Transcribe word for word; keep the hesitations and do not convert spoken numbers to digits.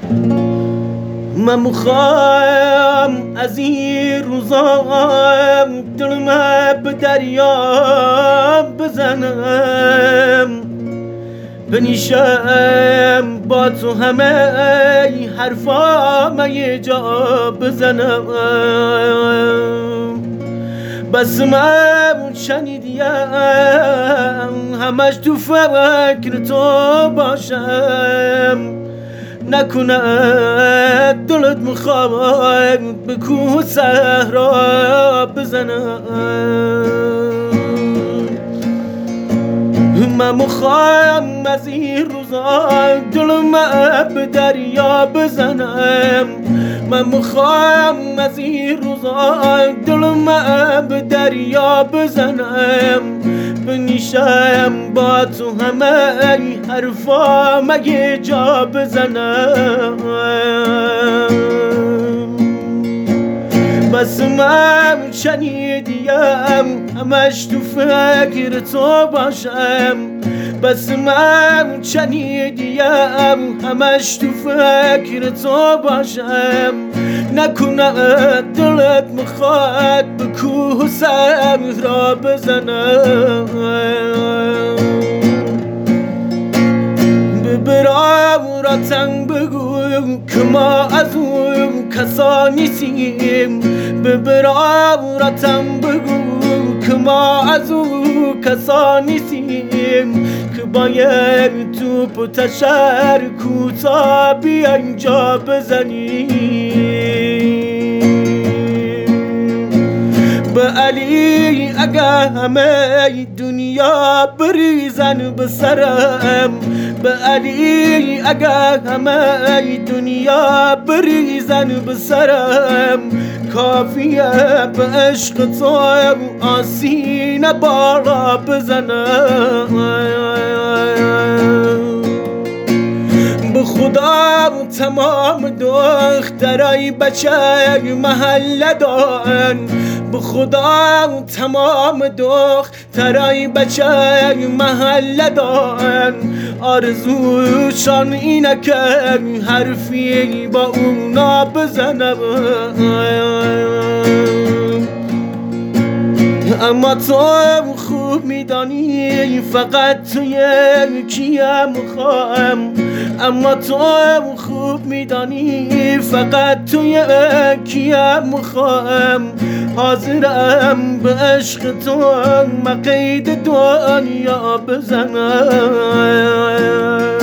من میخوام از این روزام دلم به دریا بزنم، بنشم با تو همه حرفام یه جا بزنم. بس من شنیدیم همش تو فکر تو باشم، نکنه دلت میخواد به کوه صحرا بزنم. من میخوام از این روزا دلم به دریا بزنم، من میخوام از این روزا دلم به دریا بزنم، بنشم با تو همه حرفا مگه جا بزنم. بس من شنیدیم همش تو فکر تو باشم، بس من شنیدیم همش تو فکر تو باشم، نکنه دلت میخواد به کوه صحرا بزنم. به برادراتم بگو که ما از اون کسا نیستیم، به برادراتم بگو که ما از اون کسا نیستیم، که باید توپ و تشر کوتا بیا اینجا بزنیم. به علی اگه همه دنیا بریزن به سرم، به علی اگه همه دنیا بریزن به سرم، کافیه به عشق تو آسین بالا بزنم. به خدا تمام دخترای بچه محله دارن، به خدا تمام دخترای بچه محله دارن، آرزوشان اینه که حرفی با اونا بزنم. اما تو خوب میدانی فقط تو یکیه میخوام، اما تو خوب میدانی فقط تو یکیه میخوام، حاضرم به عشق تو من قید دنیا بزنم.